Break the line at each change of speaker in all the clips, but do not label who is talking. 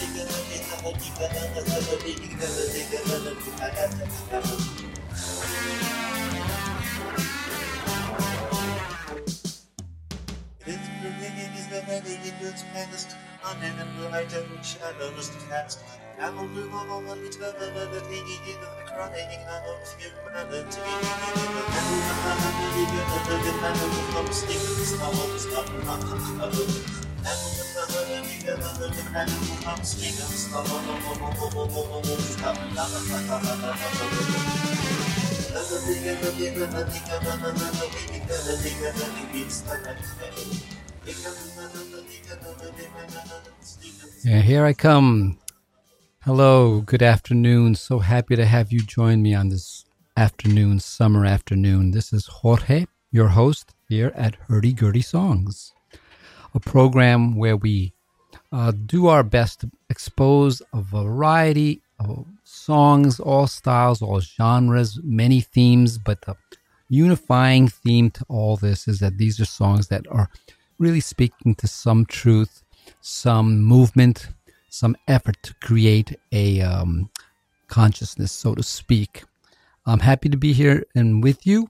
And here I come. Hello, good afternoon. So happy to have you join me on this afternoon, summer afternoon. This is Jorge, your host here at Hurdy Gurdy Songs, a program where we do our best to expose a variety of songs, all styles, all genres, many themes, but the unifying theme to all this is that these are songs that are really speaking to some truth, some movement, some effort to create a consciousness, so to speak. I'm happy to be here and with you.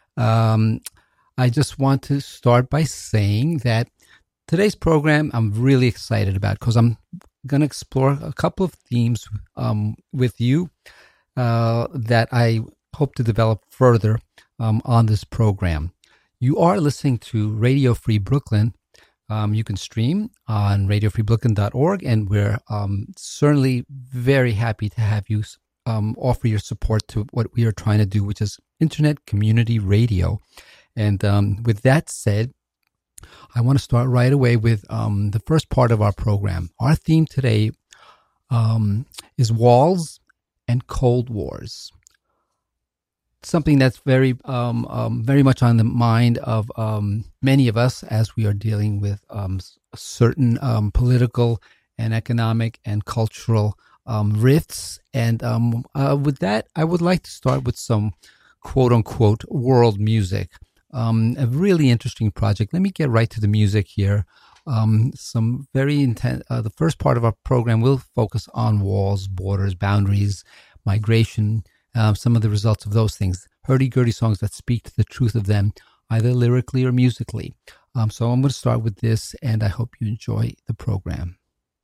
I just want to start by saying that today's program I'm really excited about because I'm going to explore a couple of themes with you that I hope to develop further on this program. You are listening to Radio Free Brooklyn. You can stream on radiofreebrooklyn.org, and we're certainly very happy to have you offer your support to what we are trying to do, which is Internet Community Radio. And with that said, I want to start right away with the first part of our program. Our theme today is walls and Cold Wars. Something that's very much on the mind of many of us as we are dealing with certain political and economic and cultural rifts. And with that, I would like to start with some quote-unquote world music. A really interesting project. Let me get right to the music here. Some very intense. The first part of our program will focus on walls, borders, boundaries, migration, some of the results of those things. Hurdy-gurdy songs that speak to the truth of them, either lyrically or musically. So I'm going to start with this, and I hope you enjoy the program.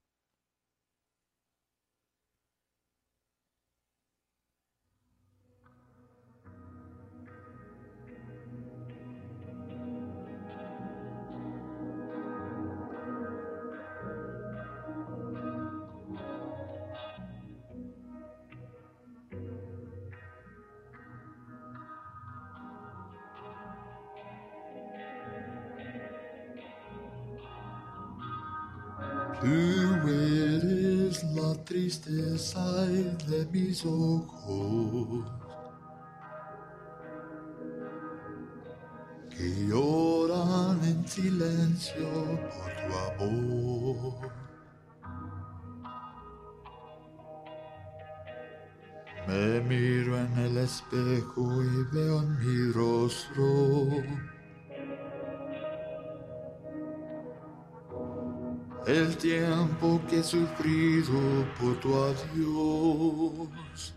Tú eres la tristeza de mis ojos, que lloran en silencio por tu amor. Me miro en el espejo y veo en mi rostro el tiempo que he sufrido por tu adiós.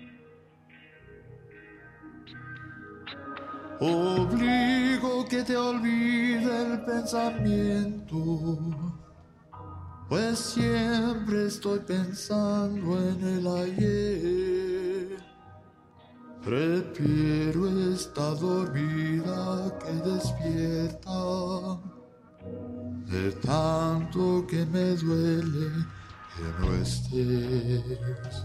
Obligo que te olvide el pensamiento, pues siempre estoy pensando en el ayer. Prefiero estar dormida que despierta, de tanto que me duele que no estés.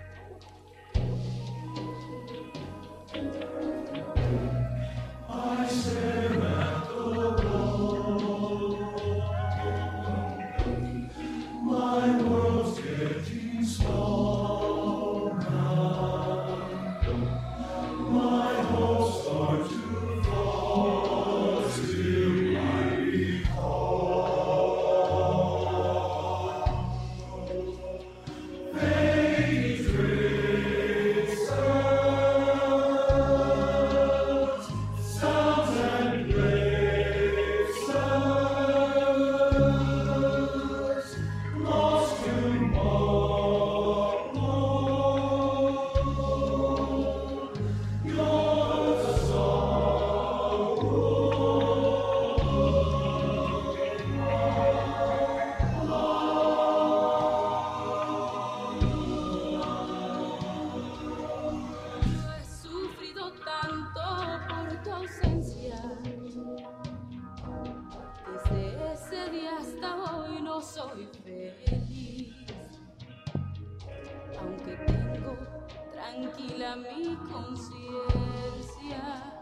I stare at the wall. My world's getting small now. My hopes start to fall. Still I recall. Fading
a mi conciencia.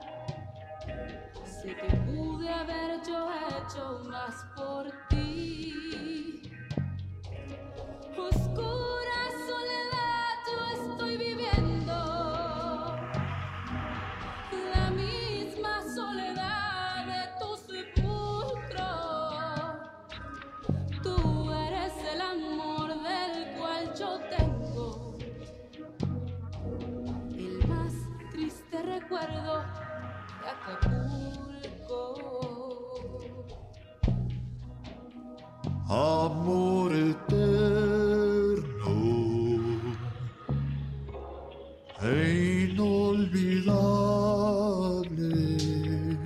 Sé que pude haber yo hecho más por ti. Oscura soledad yo estoy viviendo, la misma soledad de tu sepulcro. Tú eres el amor del cual yo tengo el más triste recuerdo de Acapulco.
Amor eterno e inolvidable,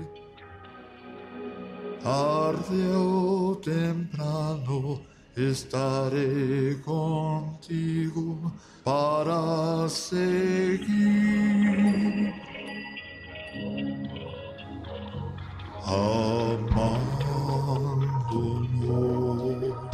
tarde o temprano estaré contigo para seguir amándonos.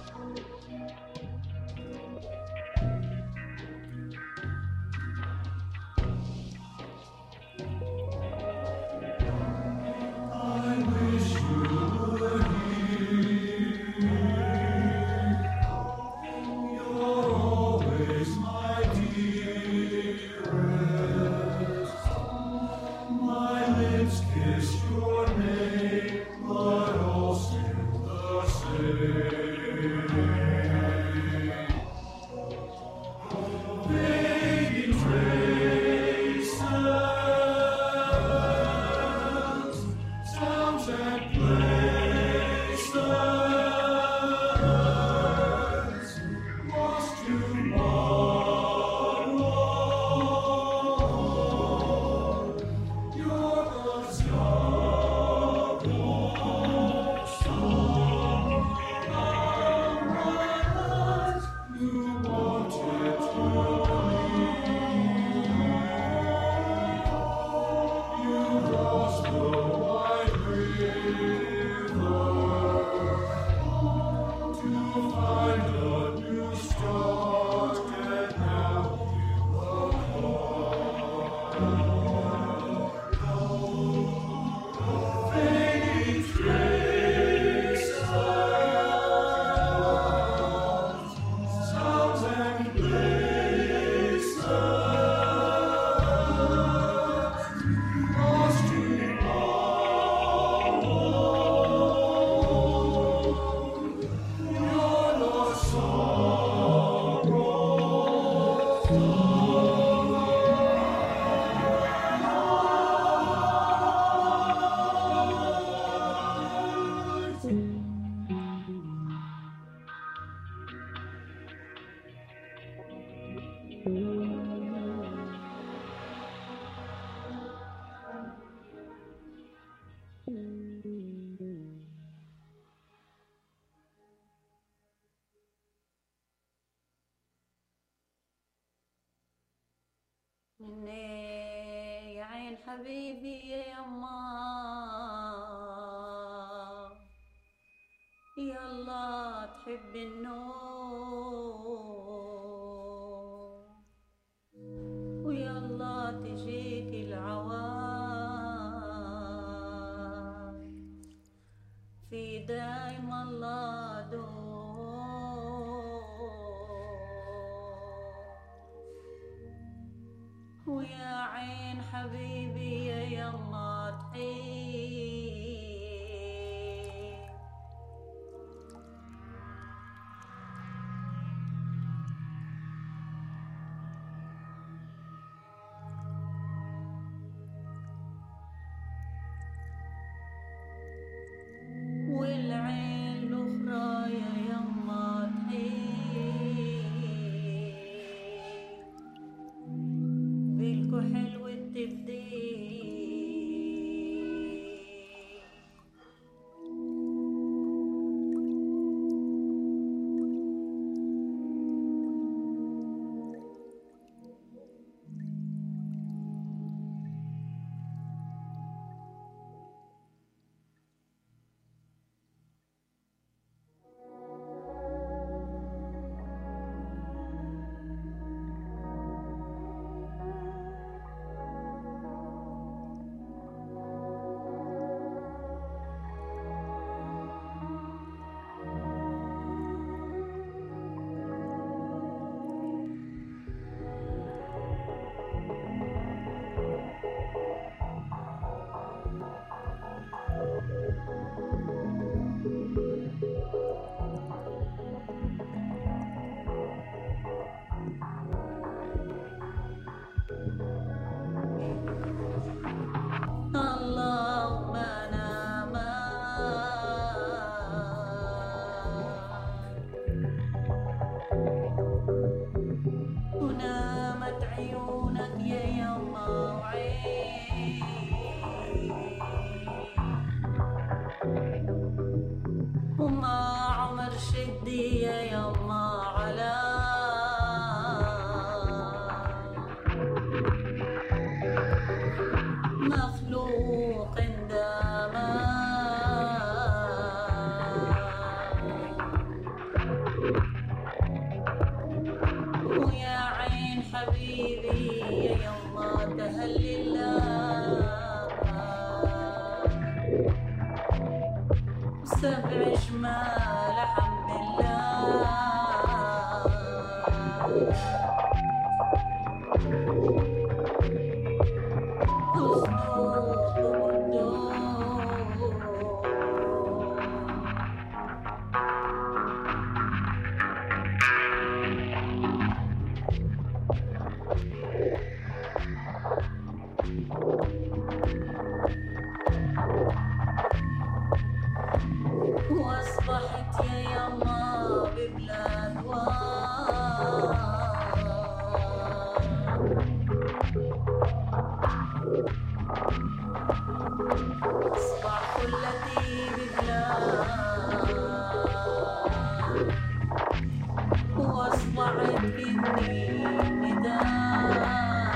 يا عين حبيبي يا يما يلا تحب النوم ويلا تجيك العوام في دايم الله دوم ويا عين حبيبي يا يما تحيي والعين الأخرى يا يما تحيي بالكحل والتبديل سبع جمال حمد الله واصبحت يا يما ببلاد اصبح كلتي ببلاد واصبحت مني نداء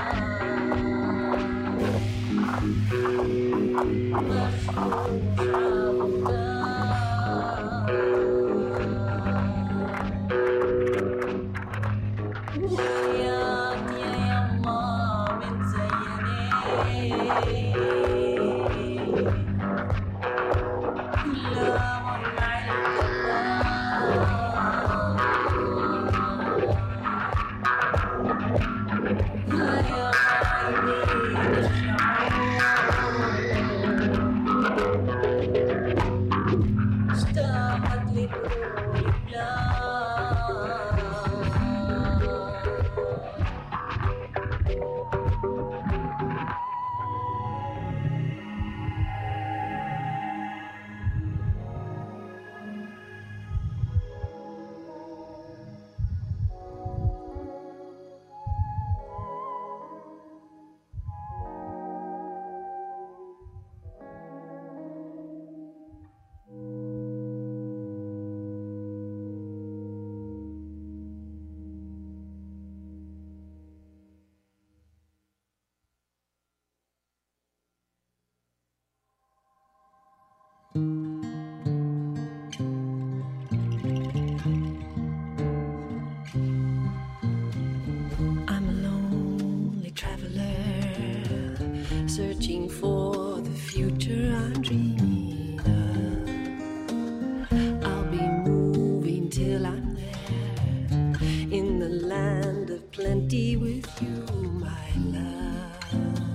searching for the future I'm dreaming of. I'll be moving till I'm there in the land of plenty with you, my love.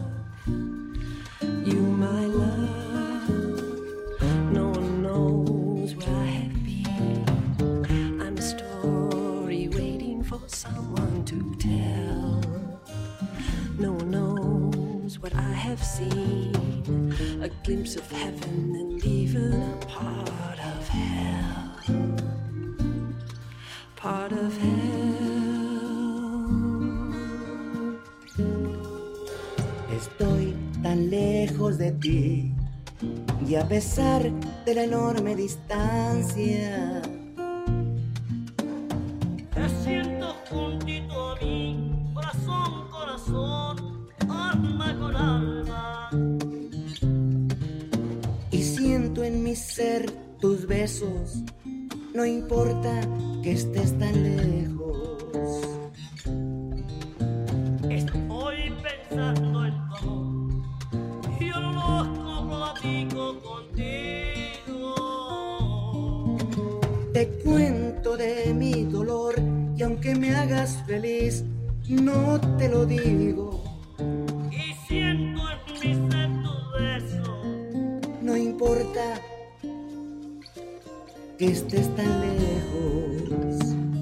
You, my love. No one knows where I have been. I'm a story waiting for someone to tell. No one knows what I have seen, a glimpse of heaven and even a part of hell. Part of hell.
Estoy tan lejos de ti y a pesar de la enorme distancia,
te siento juntito a mí, corazón, corazón, alma con alma.
y siento en mi ser tus besos, no importa que estés tan lejos.
Estoy pensando en tu amor, yo no platico contigo.
Te cuento de mi dolor y aunque me hagas feliz, no te lo digo.
Y siento en mi ser tu beso,
No importa que estés tan lejos.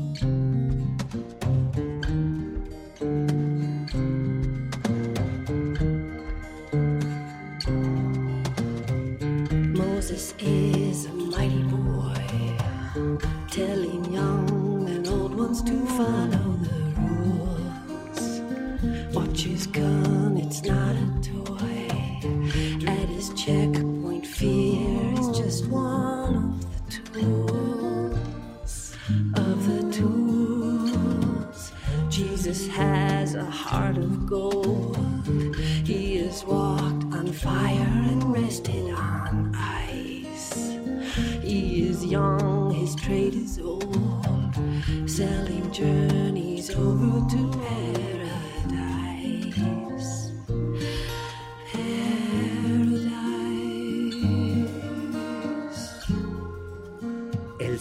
Moses is a mighty boy, telling young and old ones to follow the rules. Watch his gun, it's not a toy. At his checkpoint, fear is just one of the tools. Of the tools, Jesus has a heart of gold. He has walked on fire and rested on ice. He is young, his trade is old, selling journeys over to paradise.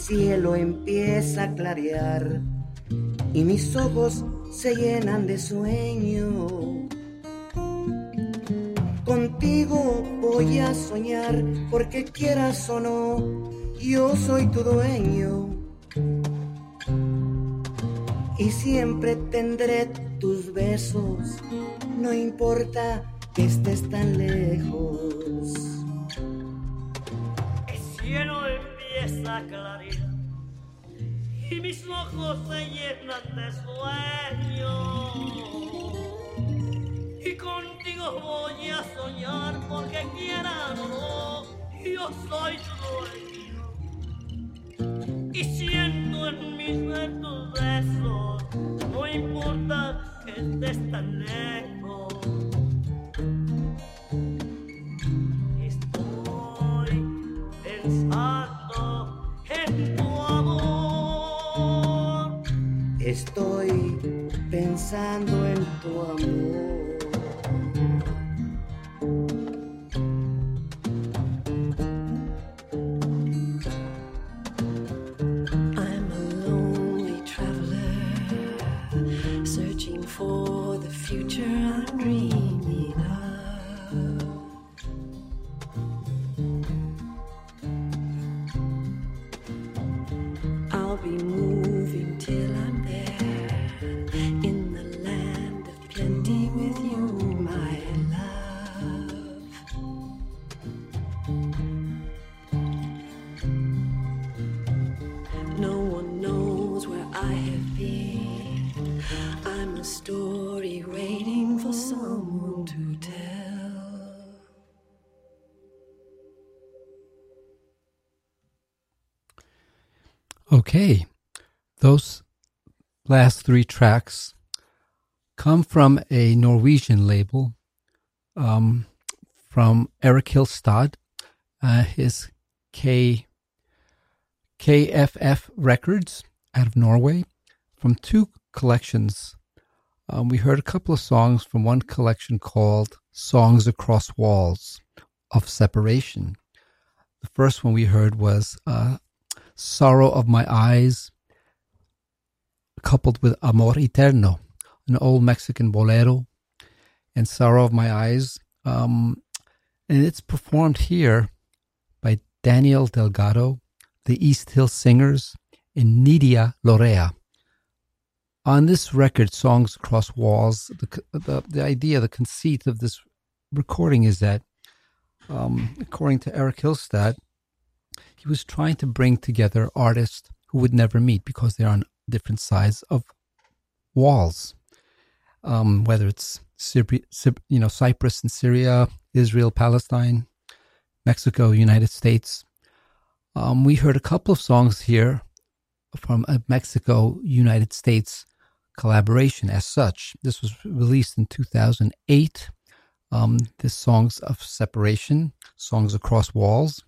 cielo empieza a clarear y mis ojos se llenan de sueño. Contigo voy a soñar porque quieras o no, yo soy tu dueño. Y siempre tendré tus besos, no importa que estés tan lejos.
El cielo empieza a clarear y mis ojos se llenan de sueño. Y contigo voy a soñar porque quieran o no, yo soy tu dueño. Y siento en mis tus besos, no importa que estés tan lejos. Estoy pensando en tu amor.
Estoy pensando en tu amor.
For the future I'm dreaming of. I'll be moving till I'm there in the land of plenty with you, my love. No one knows where I have been. I'm a story waiting for someone to tell.
Okay, those last three tracks come from a Norwegian label from Eric Hilstad, his KFF Records out of Norway, from two collections. We heard a couple of songs from one collection called Songs Across Walls of Separation. The first one we heard was Sorrow of My Eyes, coupled with Amor Eterno, an old Mexican bolero, and Sorrow of My Eyes. And it's performed here by Daniel Delgado, the East Hill Singers, and Nidia Lorea. On this record, Songs Across Walls, the idea, the conceit of this recording is that, according to Eric Hilstad, he was trying to bring together artists who would never meet because they're on different sides of walls, whether it's Cyprus and Syria, Israel, Palestine, Mexico, United States. We heard a couple of songs here from a Mexico-United States collaboration as such. This was released in 2008. The Songs of Separation, Songs Across Walls.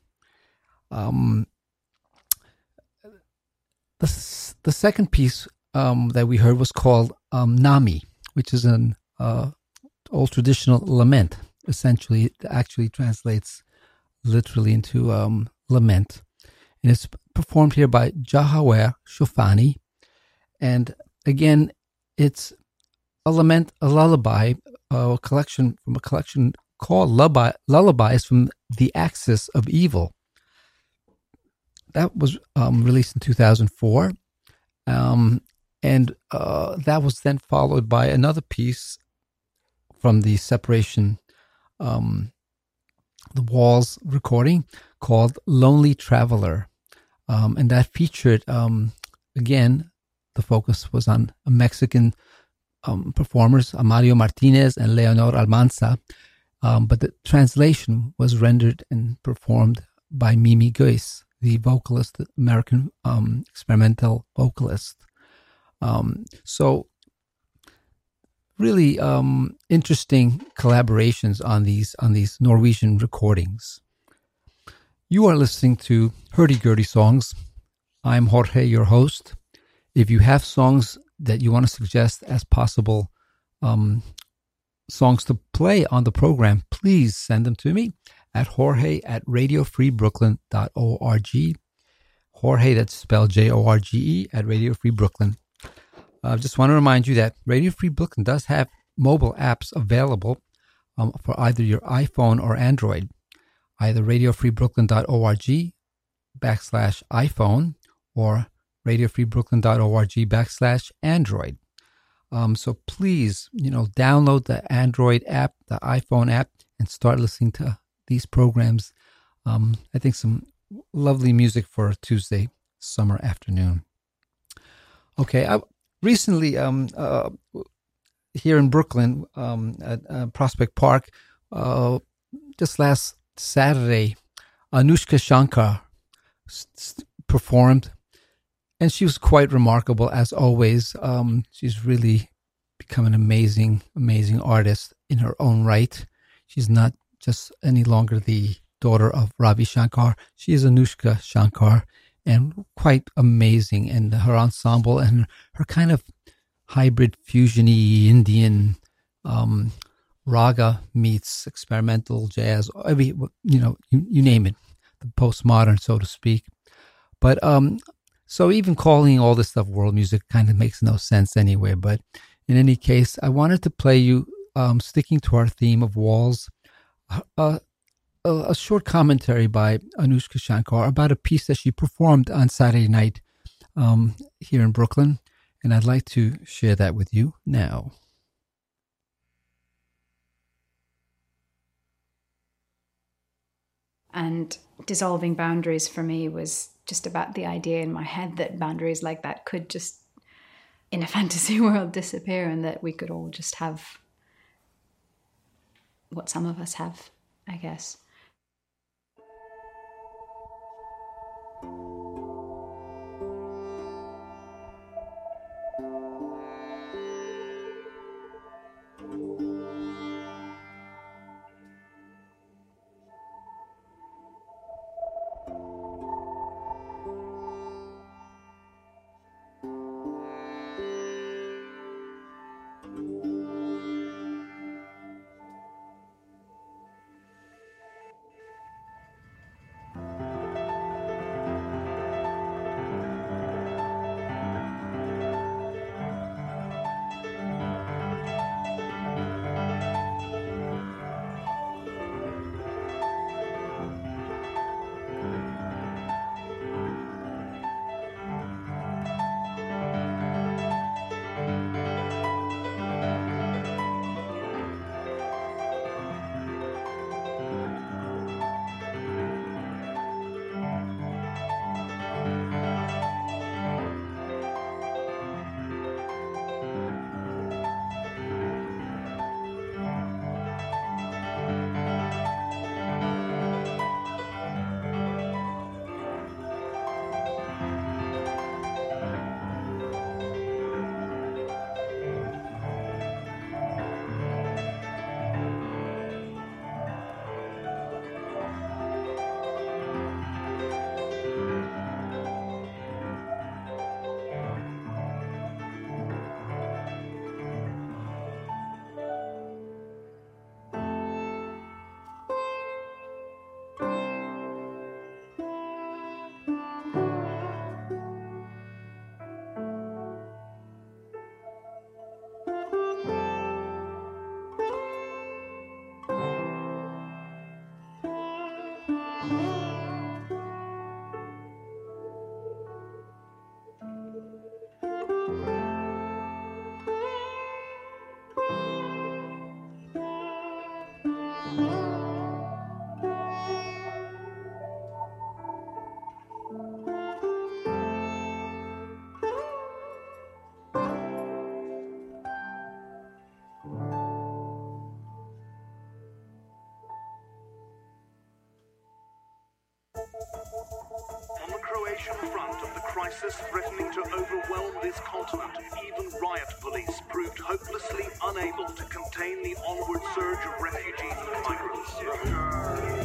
The second piece that we heard was called Nami, which is an old traditional lament. Essentially, it actually translates literally into lament. And it's performed here by Jahawer Shofani. And again, it's a lament, a lullaby, a collection called Lullabies from the Axis of Evil. That was released in 2004. And that was then followed by another piece from the Separation, the Walls recording called Lonely Traveler. And that featured, again, the focus was on Mexican performers, Amario Martinez and Leonor Almanza. But the translation was rendered and performed by Mimi Gois, the vocalist, the American experimental vocalist. So really interesting collaborations on these Norwegian recordings. You are listening to Hurdy-Gurdy Songs. I'm Jorge, your host. If you have songs that you want to suggest as possible songs to play on the program, please send them to me at Jorge@radiofreebrooklyn.org. Jorge, that's spelled Jorge, at Radio Free Brooklyn. I just want to remind you that Radio Free Brooklyn does have mobile apps available for either your iPhone or Android. Either radiofreebrooklyn.org/iPhone or radiofreebrooklyn.org/Android. So please, download the Android app, the iPhone app, and start listening to these programs. I think some lovely music for a Tuesday summer afternoon. Okay, recently here in Brooklyn at Prospect Park, just last Saturday, Anushka Shankar performed, and she was quite remarkable as always. She's really become an amazing, amazing artist in her own right. She's not just any longer the daughter of Ravi Shankar. She is Anushka Shankar, and quite amazing. And her ensemble and her kind of hybrid fusiony Indian raga meets experimental jazz, you name it, the postmodern, so to speak. But so even calling all this stuff world music kind of makes no sense anyway. But in any case, I wanted to play you, sticking to our theme of walls, a short commentary by Anushka Shankar about a piece that she performed on Saturday night here in Brooklyn. And I'd like to share that with you now.
And dissolving boundaries for me was just about the idea in my head that boundaries like that could just, in a fantasy world, disappear, and that we could all just have what some of us have, I guess.
On the Croatian front of the crisis threatening to overwhelm this continent, even riot police proved hopelessly unable to contain the onward surge of refugees and migrants.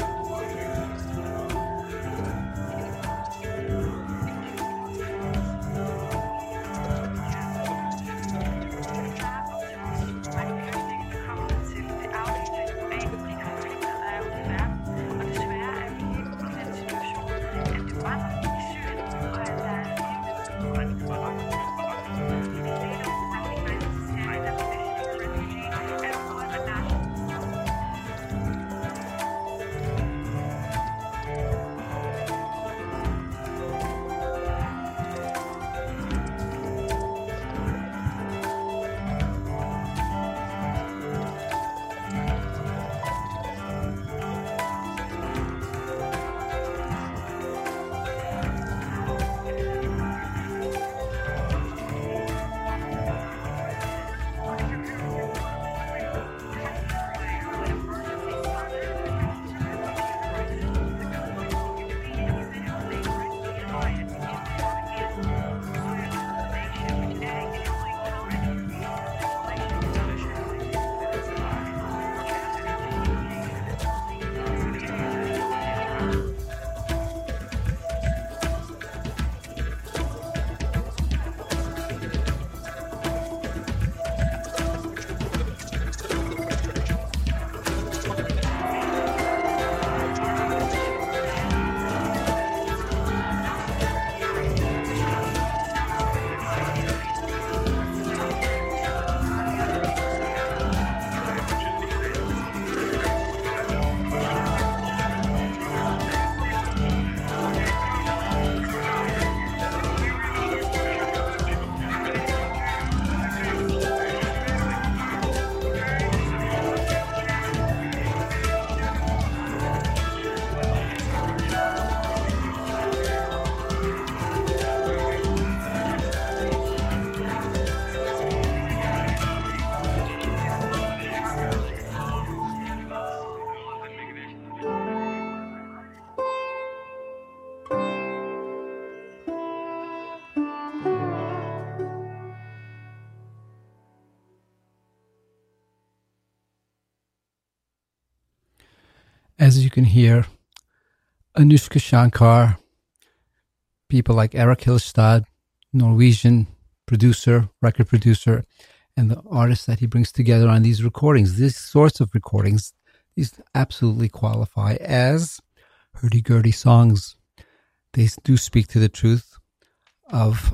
As you can hear, Anushka Shankar, people like Eric Hillestad, Norwegian producer, record producer, and the artists that he brings together on these recordings. These sorts of recordings, these absolutely qualify as hurdy-gurdy songs. They do speak to the truth of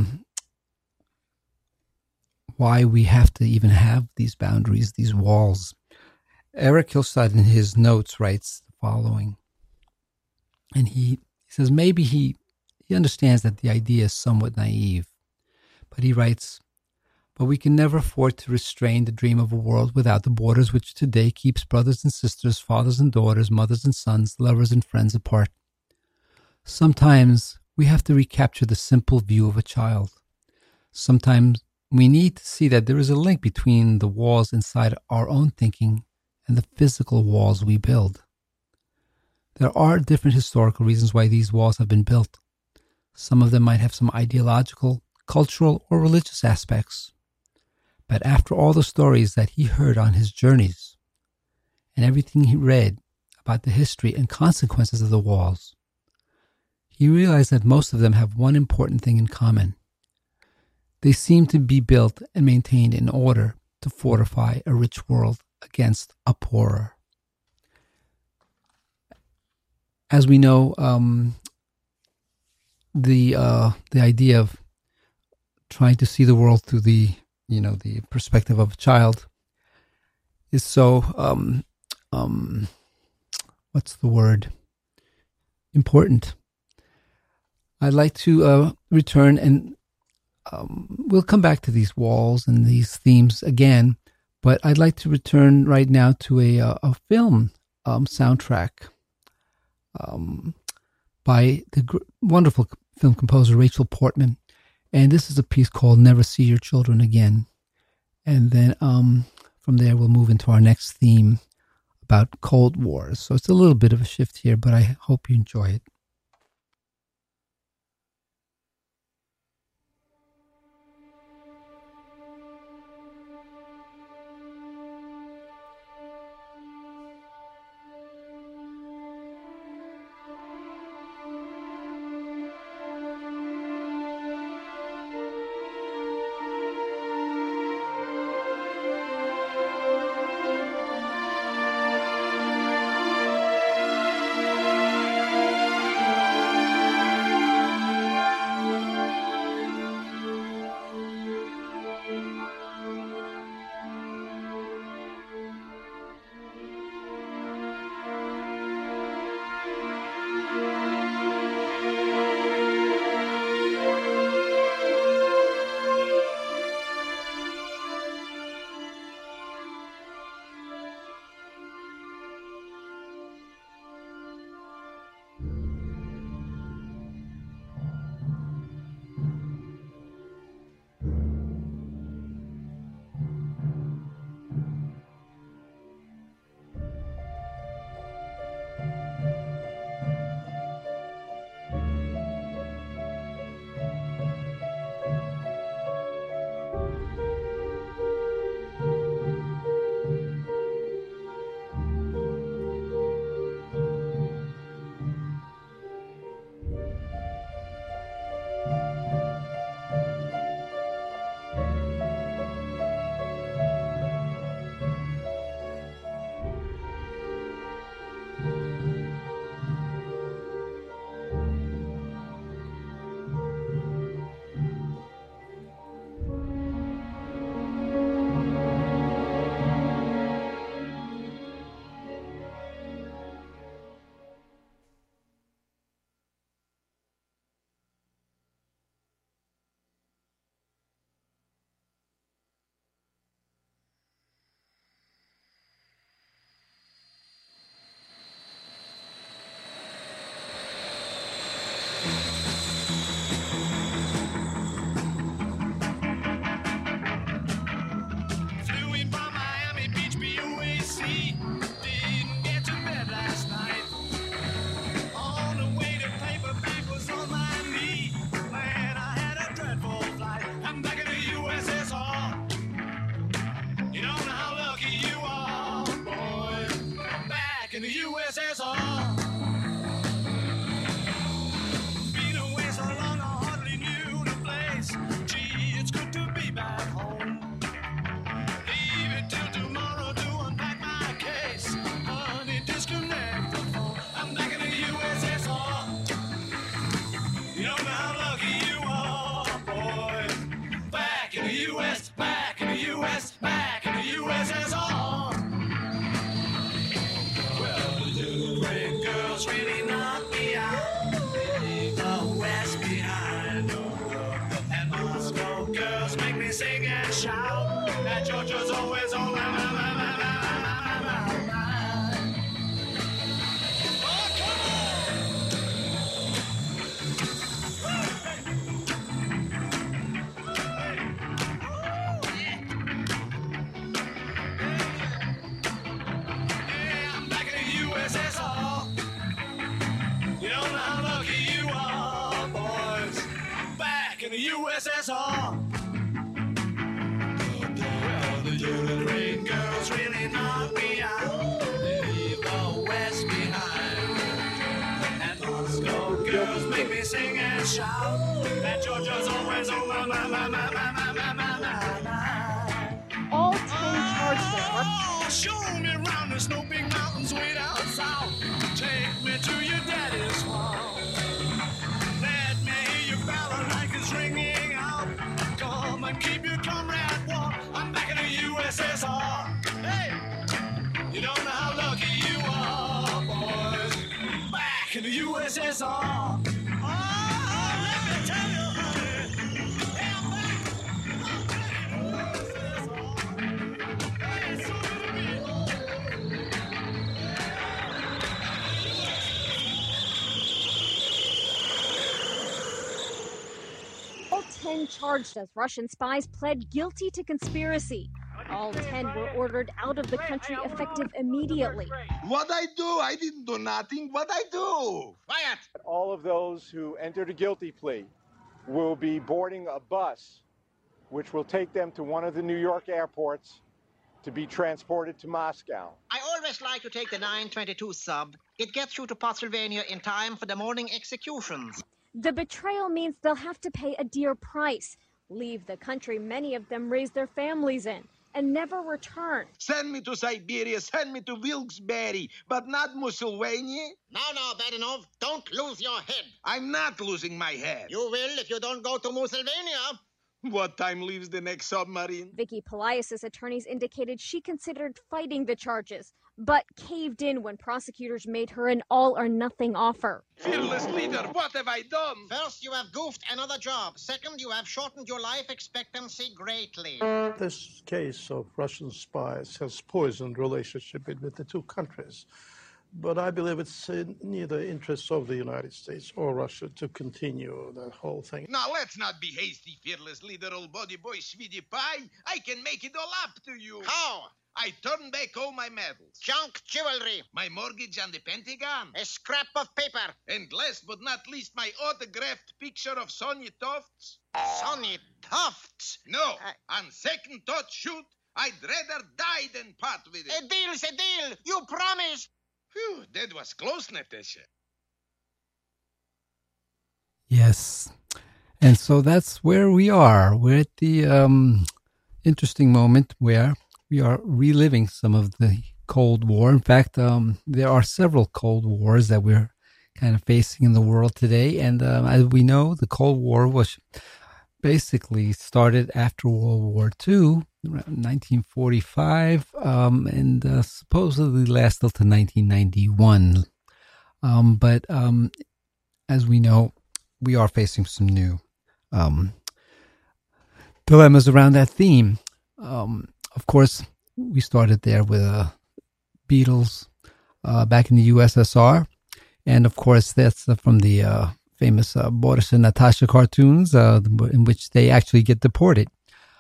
why we have to even have these boundaries, these walls. Eric Hillestad in his notes writes the following, and he says maybe he understands that the idea is somewhat naive, but he writes, but we can never afford to restrain the dream of a world without the borders which today keeps brothers and sisters, fathers and daughters, mothers and sons, lovers and friends apart. Sometimes we have to recapture the simple view of a child. Sometimes we need to see that there is a link between the walls inside our own thinking and the physical walls we build. There are different historical reasons why these walls have been built. Some of them might have some ideological, cultural, or religious aspects. But after all the stories that he heard on his journeys and everything he read about the history and consequences of the walls, he realized that most of them have one important thing in common. They seem to be built and maintained in order to fortify a rich world against a poorer. As we know, the idea of trying to see the world through the perspective of a child is so what's the word? Important. I'd like to return, and we'll come back to these walls and these themes again, but I'd like to return right now to a film soundtrack by the wonderful film composer Rachel Portman. And this is a piece called Never See Your Children Again. And then from there, we'll move into our next theme about Cold Wars. So it's a little bit of a shift here, but I hope you enjoy it.
U.S., back in the U.S., back in the USSR. Well, the Ukraine girls really knocked me out. Leave the West behind. And Moscow girls make me sing and shout. That Georgia's always on my mind. Oh, come Yeah, I'm back in the USSR. You don't know how lucky you are, boys. Back in the USSR. Well, the Ukraine girls really knocked me out. They leave the West behind. And Moscow girls make me sing and shout. And Georgia's always on my mind.
All 10 charged are
Oh, show me around the snow big mountains way down south. Take me to your daddy's farm. Let me hear your balalaikas ringing out. Come and keep your comrade warm. I'm back in the USSR. Hey, you don't know how lucky you are, boys. Back in the USSR. Oh, let me tell you, honey. Hey, I'm back. Hey, it's so good to be home.
All 10 charged as Russian spies pled guilty to conspiracy. All 10 were ordered out of the country effective immediately.
What I do? I didn't do nothing. What I do?
Quiet! All of those who entered a guilty plea will be boarding a bus which will take them to one of the New York airports to be transported to Moscow.
I always like to take the 922 sub. It gets you to Pennsylvania in time for the morning executions.
The betrayal means they'll have to pay a dear price, leave the country many of them raised their families in, and never return.
Send me to Siberia, send me to Wilkes-Barre, but not Mussolini.
No, Badenov, don't lose your head.
I'm not losing my head.
You will if you don't go to Mussolini.
What time leaves the next submarine?
Vicky Pelias' attorneys indicated she considered fighting the charges, but caved in when prosecutors made her an all-or-nothing offer.
Fearless leader, what have I done?
First, you have goofed another job. Second, you have shortened your life expectancy greatly.
This case of Russian spies has poisoned relationship with the two countries. But I believe it's in neither interest of the United States or Russia to continue that whole thing.
Now, let's not be hasty, fearless leader, old body boy, sweetie pie. I can make it all up to you.
How?
I turn back all my medals.
Junk jewelry.
My mortgage on the Pentagon.
A scrap of paper.
And last but not least, my autographed picture of Sonia Tofts.
Sonia Tofts?
No, on second thought, shoot, I'd rather die than part with it.
A deal's a deal. You promised.
Phew, that was close, Natasha.
Yes. And so that's where we are. We're at the interesting moment where we are reliving some of the Cold War. In fact, there are several Cold Wars that we're kind of facing in the world today. And as we know, the Cold War was basically started after World War II, around 1945, and supposedly lasted till 1991. But as we know, we are facing some new dilemmas around that theme. Of course, we started there with Beatles back in the USSR. And of course, that's from the famous Boris and Natasha cartoons in which they actually get deported.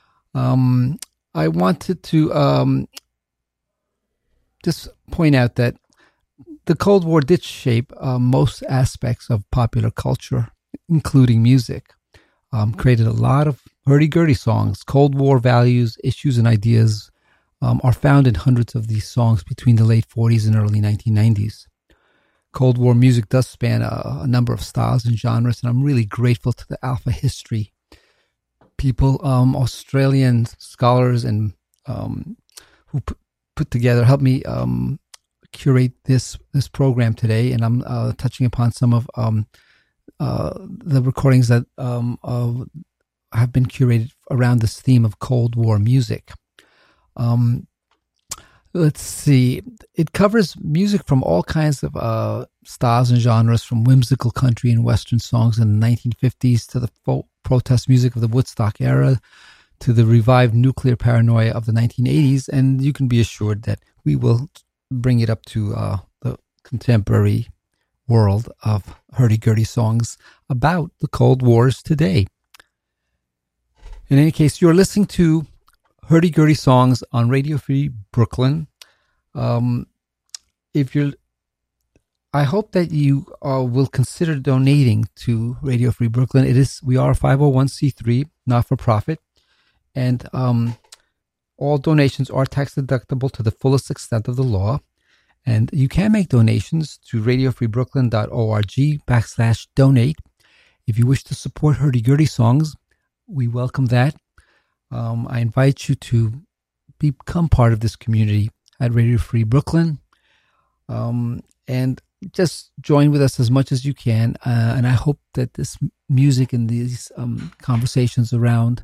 I wanted to just point out that the Cold War did shape most aspects of popular culture, including music. Created a lot of hurdy-gurdy songs. Cold War values, issues, and ideas are found in hundreds of these songs between the late 40s and early 1990s. Cold War music does span a number of styles and genres, and I'm really grateful to the Alpha History people, Australian scholars, and who put together, helped me curate this program today. And I'm touching upon some of the recordings that of have been curated around this theme of Cold War music. Let's see. It covers music from all kinds of styles and genres, from whimsical country and Western songs in the 1950s to the folk protest music of the Woodstock era to the revived nuclear paranoia of the 1980s. And you can be assured that we will bring it up to the contemporary world of hurdy-gurdy songs about the Cold Wars today. In any case, you're listening to hurdy-gurdy songs on Radio Free Brooklyn. I hope that you will consider donating to Radio Free Brooklyn. We are a 501c3, not for profit, and all donations are tax deductible to the fullest extent of the law. And you can make donations to radiofreebrooklyn.org/donate. If you wish to support hurdy-gurdy songs, we welcome that. I invite you to become part of this community at Radio Free Brooklyn, and just join with us as much as you can. And I hope that this music and these conversations around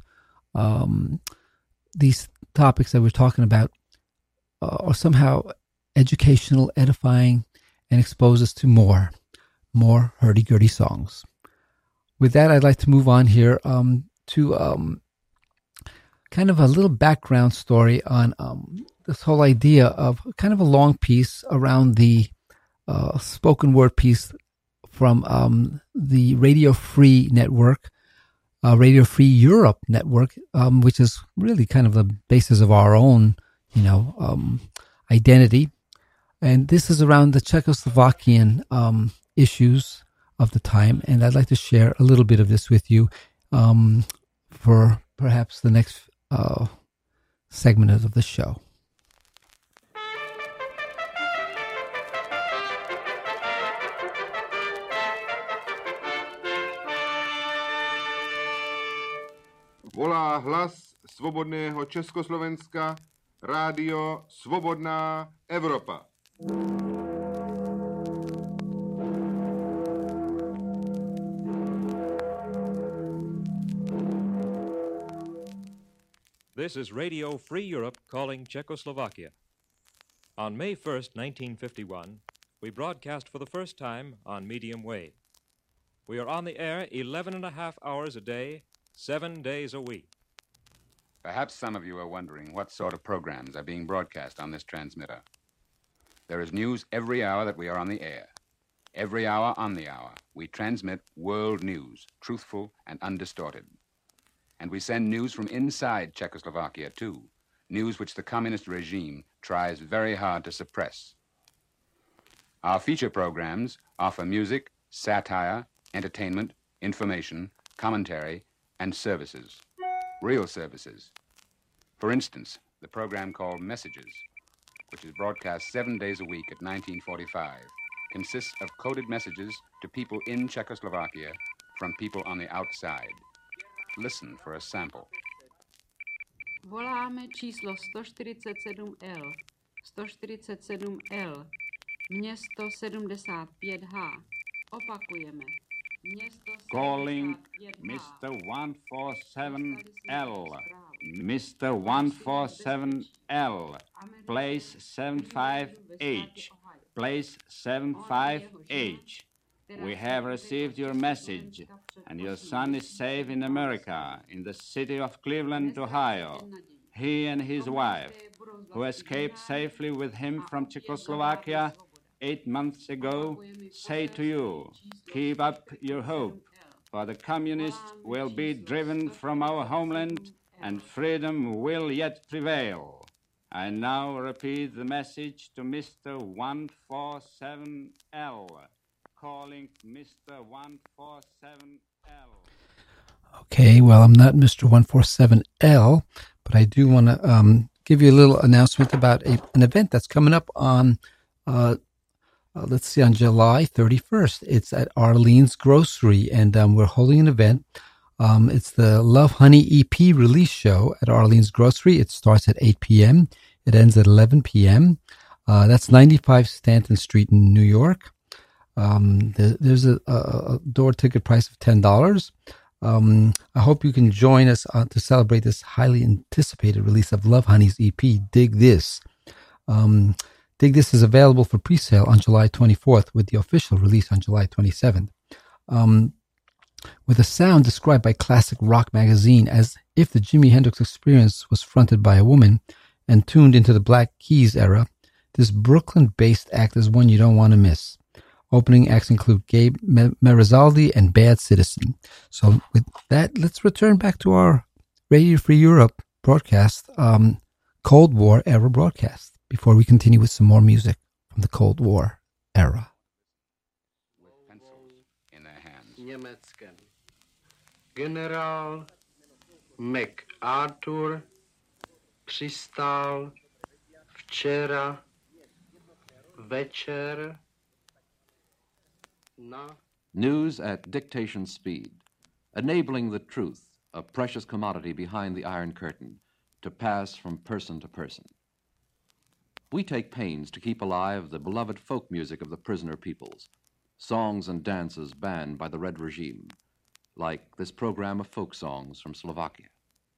these topics that we're talking about are somehow educational, edifying, and expose us to more hurdy-gurdy songs. With that, I'd like to move on here to kind of a little background story on this whole idea of kind of a long piece around the spoken word piece from the Radio Free Network, Radio Free Europe Network, which is really kind of the basis of our own, identity. And this is around the Czechoslovakian issues of the time. And I'd like to share a little bit of this with you for perhaps the next segment of the show.
Volá hlas svobodného Československa, rádio Svobodná Evropa.
This is Radio Free Europe calling Czechoslovakia. On May 1st, 1951, we broadcast for the first time on medium wave. We are on the air 11.5 hours a day, 7 days a week.
Perhaps some of you are wondering what sort of programs are being broadcast on this transmitter. There is news every hour that we are on the air. Every hour on the hour, we transmit world news, truthful and undistorted. And we send news from inside Czechoslovakia, too, news which the communist regime tries very hard to suppress. Our feature programs offer music, satire, entertainment, information, commentary, and services, real services. For instance, the program called Messages, which is broadcast 7 days a week at 1945, consists of coded messages to people in Czechoslovakia from people on the outside. Listen for a sample.
Voláme číslo 147L. 147L. Město 75H. Opakujeme.
Calling Mr. 147L. Mr. 147L. Place 75H. Place 75H. We have received your message, and your son is safe in America, in the city of Cleveland, Ohio. He and his wife, who escaped safely with him from Czechoslovakia 8 months ago, say to you, keep up your hope, for the communists will be driven from our homeland, and freedom will yet prevail. I now repeat the message to Mr. 147L. Calling Mr. 147L.
Okay, well, I'm not Mr. 147L, but I do want to give you a little announcement about an event that's coming up on, on July 31st. It's at Arlene's Grocery, and we're holding an event. It's the Love Honey EP release show at Arlene's Grocery. It starts at 8 p.m. It ends at 11 p.m. That's 95 Stanton Street in New York. There's a door ticket price of $10. I hope you can join us to celebrate this highly anticipated release of Lovehoney's EP, Dig This. Dig This is available for pre-sale on July 24th, with the official release on July 27th. With a sound described by Classic Rock magazine as if the Jimi Hendrix Experience was fronted by a woman and tuned into the Black Keys era, this Brooklyn-based act is one you don't want to miss. Opening acts include Gabe Merizaldi and Bad Citizen. So with that, let's return back to our Radio Free Europe broadcast, Cold War era broadcast, before we continue with some more music from the Cold War era.
Německém. Generál MacArthur přistál včera večer na...
News at dictation speed, enabling the truth, a precious commodity behind the Iron Curtain, to pass from person to person. We take pains to keep alive the beloved folk music of the prisoner peoples, songs and dances banned by the Red regime, like this program of folk songs from Slovakia.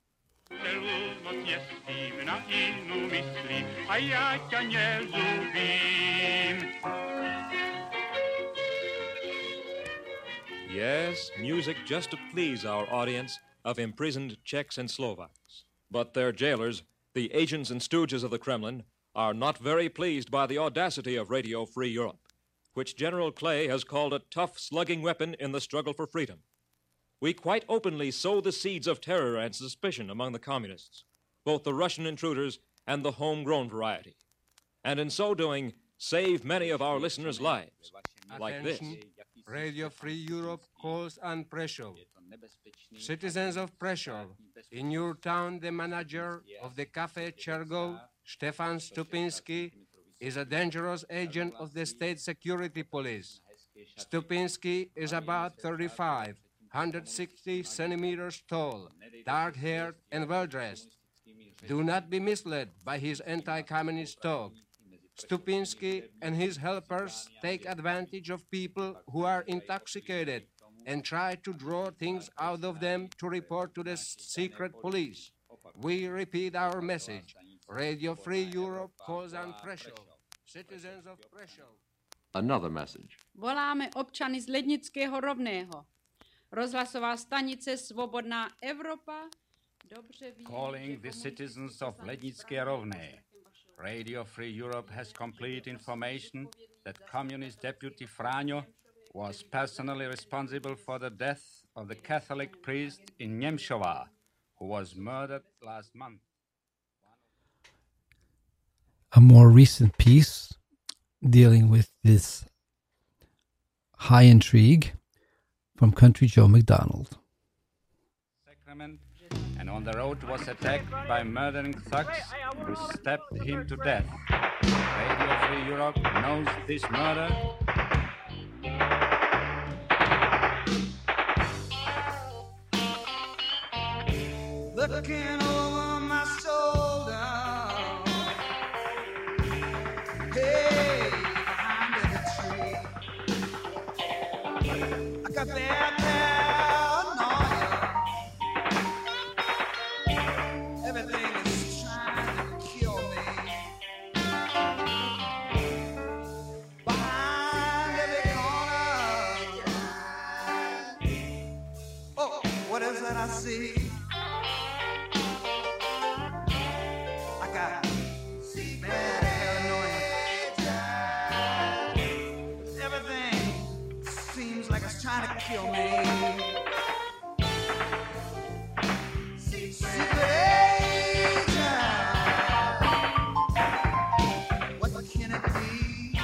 Yes, music just to please our audience of imprisoned Czechs and Slovaks. But their jailers, the agents and stooges of the Kremlin, are not very pleased by the audacity of Radio Free Europe, which General Clay has called a tough, slugging weapon in the struggle for freedom. We quite openly sow the seeds of terror and suspicion among the communists, both the Russian intruders and the homegrown variety, and in so doing, save many of our listeners' lives, like this.
Radio Free Europe calls on Prešov. Citizens of Prešov, in your town the manager of the Café Chergov, Stefan Stupinsky, is a dangerous agent of the state security police. Stupinsky is about 35, 160 centimeters tall, dark-haired and well-dressed. Do not be misled by his anti-communist talk. Stupinsky and his helpers take advantage of people who are intoxicated and try to draw things out of them to report to the secret police. We repeat our message. Radio Free Europe calls on Prešov. Citizens of Prešov.
Another message.
Voláme občany z Lednického Rovného. Rozhlasová stanice Svobodná Evropa.
Calling the citizens of Lednické Rovné. Radio Free Europe has complete information that Communist Deputy Franjo was personally responsible for the death of the Catholic priest in Němšová, who was murdered last month.
A more recent piece dealing with this high intrigue from Country Joe McDonald.
Sacrament, and on the road was attacked by murdering thugs who stabbed him to death. Radio Free Europe knows this murder.
Looking over my shoulder, hey, behind the tree, I got that paranoia. Everything is trying to kill me. Behind every corner. Oh, what is that I see? Trying to kill me. Secret agent. What can it be?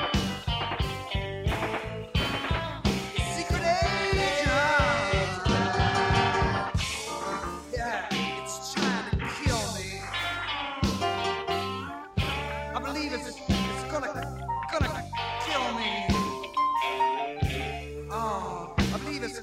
Secret agent. Yeah, it's trying to kill me. I believe it's gonna kill me.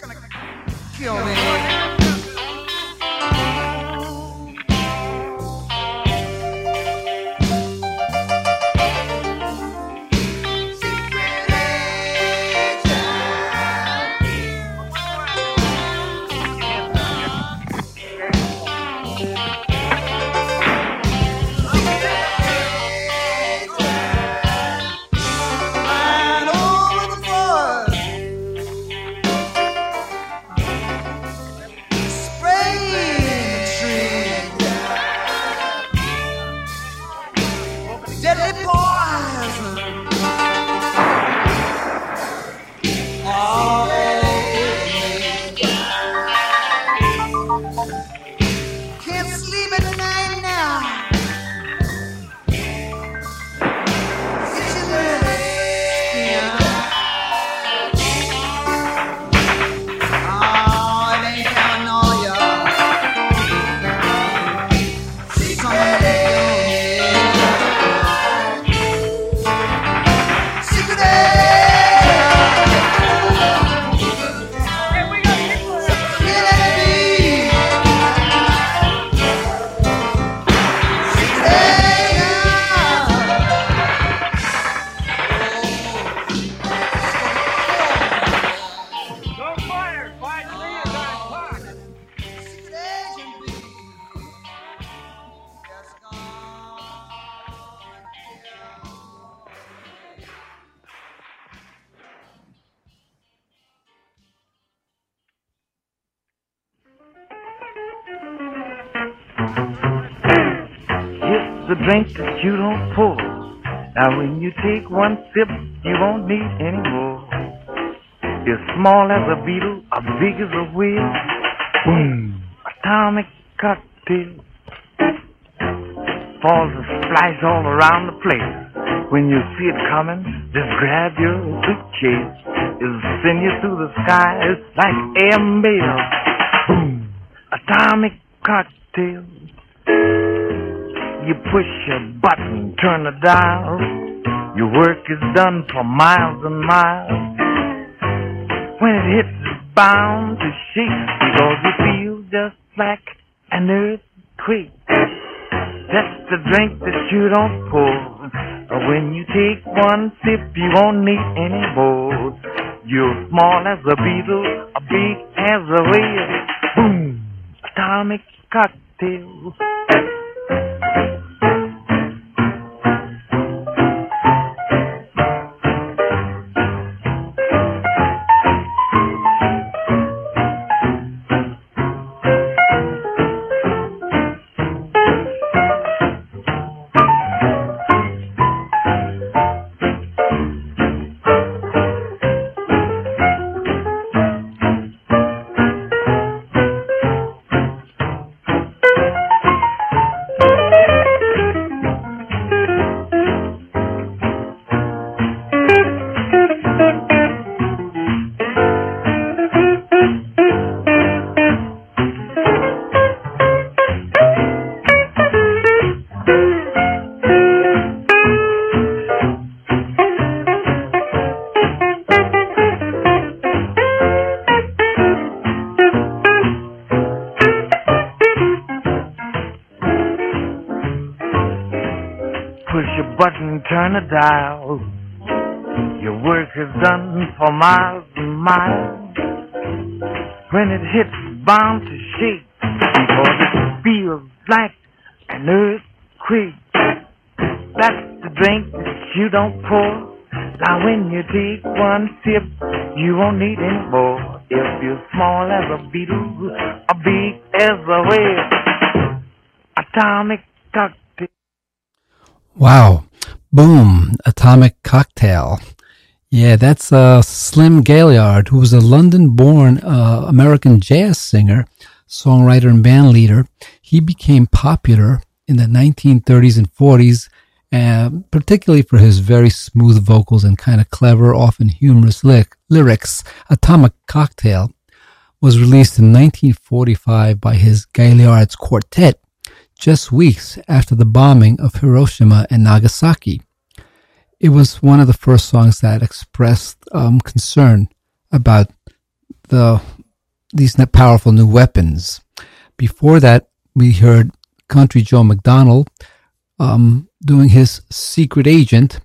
the drink that you don't pour. Now when you take one sip, you won't need any more. You're small as a beetle, or big as a whale. Boom, atomic cocktail. Falls and splash all around the place. When you see it coming, just grab your suitcase. It'll send you through the skies like air mail. Boom, atomic cocktail. You push your button, turn the dial. Your work is done for miles and miles. When it hits, it's bound to shake, because you feel just like an earthquake. That's the drink that you don't pour. When you take one sip, you won't need any more. You're small as a beetle, or big as a whale. Boom, atomic cocktail. Turn a dial. Your work is done for miles and miles. When it hits, it's bound to shake, because it feels like an earthquake. That's the drink that you don't pour. Now when you take one sip, you won't need any more. If you're small as a beetle, or big as a whale. Atomic cocktail.
Wow. Boom, Atomic Cocktail. Yeah, that's Slim Gaillard, who was a London-born American jazz singer, songwriter, and band leader. He became popular in the 1930s and 40s, particularly for his very smooth vocals and kind of clever, often humorous lyrics. Atomic Cocktail was released in 1945 by his Gaillard's Quartet, just weeks after the bombing of Hiroshima and Nagasaki. It was one of the first songs that expressed concern about these powerful new weapons. Before that, we heard Country Joe McDonald doing his Secret Agent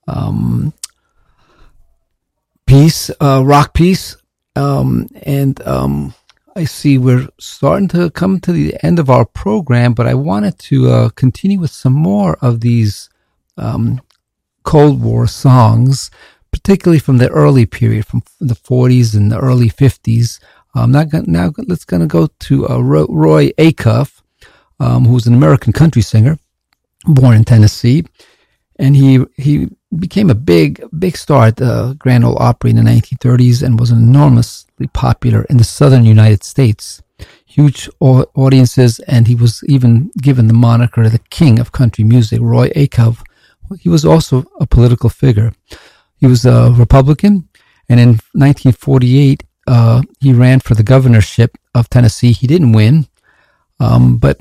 piece, rock piece, and I see we're starting to come to the end of our program, but I wanted to continue with some more of these Cold War songs, particularly from the early period, from the 40s and the early 50s. Let's go to Roy Acuff, who's an American country singer, born in Tennessee, and he became a big star at the Grand Ole Opry in the 1930s and was enormously popular in the southern United States. Huge audiences, and he was even given the moniker the King of Country Music. Roy Acuff, he was also a political figure. He was a Republican, and in 1948, he ran for the governorship of Tennessee. He didn't win, but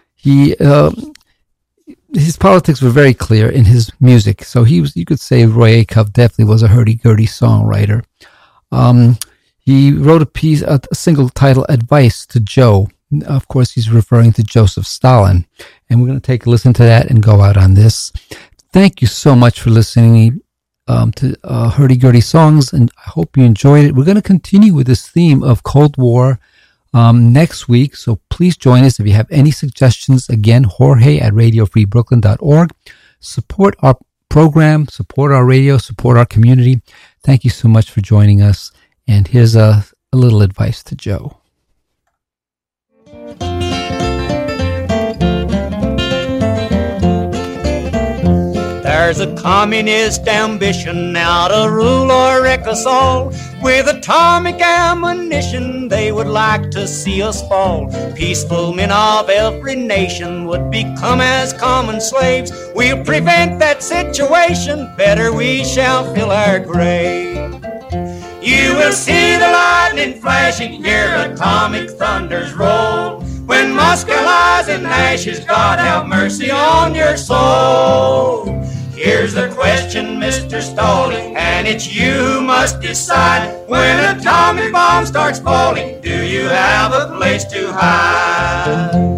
his politics were very clear in his music. So you could say Roy Acuff definitely was a hurdy-gurdy songwriter. He wrote a single titled Advice to Joe. Of course, he's referring to Joseph Stalin. And we're going to take a listen to that and go out on this. Thank you so much for listening to Hurdy-Gurdy Songs, and I hope you enjoyed it. We're going to continue with this theme of Cold War next week, so please join us. If you have any suggestions, again, Jorge at RadioFreeBrooklyn.org. Support our program, support our radio, support our community. Thank you so much for joining us. And here's a little advice to Joe.
There's a communist ambition now to rule or wreck us all. With atomic ammunition, they would like to see us fall. Peaceful men of every nation would become as common slaves. We'll prevent that situation, better we shall fill our grave. You will see the lightning flashing, hear atomic thunders roll. When Moscow lies in ashes, God have mercy on your soul. Here's the question, Mr. Stalling, and it's you who must decide. When an atomic bomb starts falling, do you have a place to hide?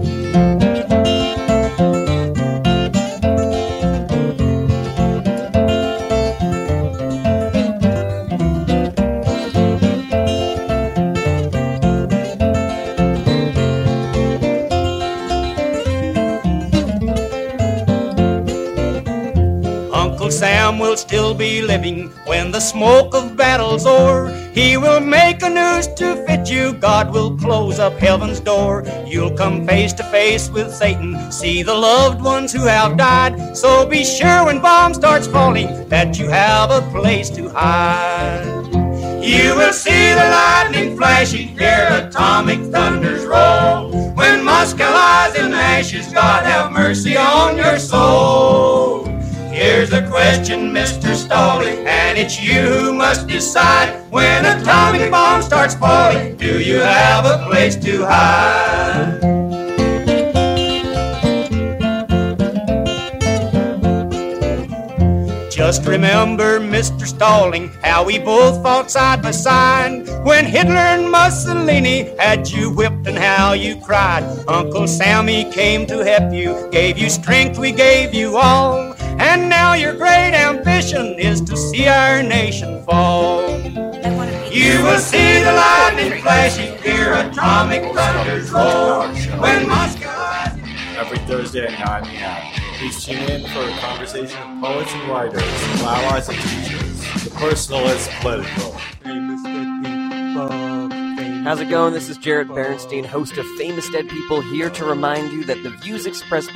Sam will still be living when the smoke of battle's o'er. He will make a noose to fit you, God will close up heaven's door. You'll come face to face with Satan, see the loved ones who have died. So be sure when bomb starts falling that you have a place to hide. You will see the lightning flashing, hear atomic thunders roll. When Moscow lies in ashes, God have mercy on your soul. Here's the question, Mr. Stalling, and it's you who must decide. When an atomic bomb starts falling, do you have a place to hide? Just remember, Mr. Stalling, how we both fought side by side. When Hitler and Mussolini had you whipped and how you cried. Uncle Sammy came to help you, gave you strength, we gave you all. And now your great ambition is to see our nation fall. You will see the lightning flashing, hear atomic thunders roll. When Moscow...
Every Thursday at 9 p.m. Please tune in for a conversation with poets and writers, allies and teachers. The personal is political.
How's it going? This is Jared Bernstein, host of Famous Dead People, here to remind you that the views expressed by